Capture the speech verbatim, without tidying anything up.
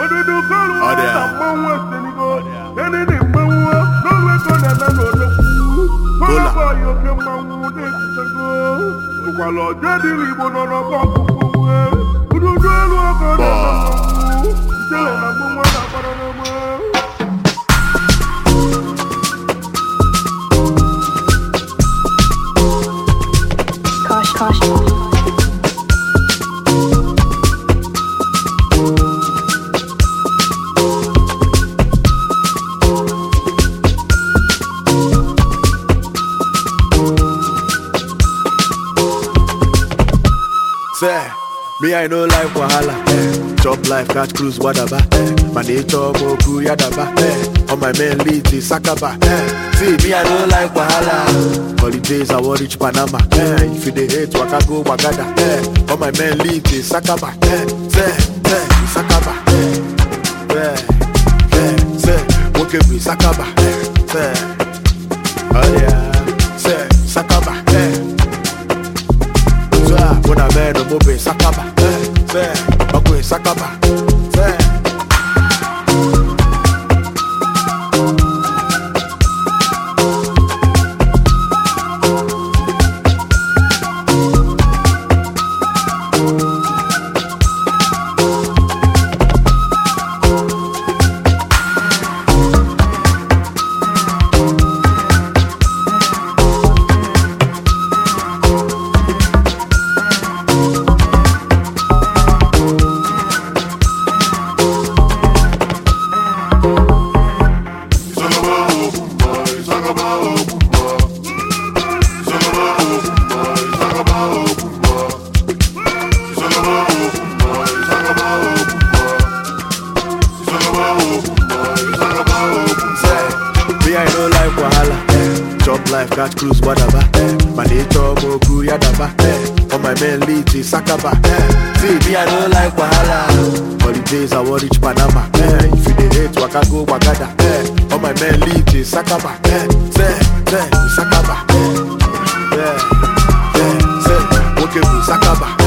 Me, I know life wahala, eh. Chop life, catch cruise, whatever, eh. My nature, moku, yadaba, eh. On my main lead, is Sakaba, eh. See, me, I know life wahala. Holidays, I want reach Panama, eh. If you dey hate, waka go, wagada, eh. On my main lead, is Sakaba, eh. Say, say, Sakaba, eh. Yeah, yeah, say, woke up, Sakaba, eh. Say, oh yeah, say, Sakaba, eh. When I man no move Sakaba, eh, say, Bakwe Sakaba, say. Catch cruise, whatever, eh. My nature, moku, yadaba, eh. On my main lead, is Sakaba, eh. See, me, I don't like wahala. Holidays, I want reach Panama, eh. If you dey hate, waka go, wagada, eh. On my main lead, is Sakaba, eh. Say, say, Sakaba, eh. Yeah, yeah, say, woke up, Sakaba.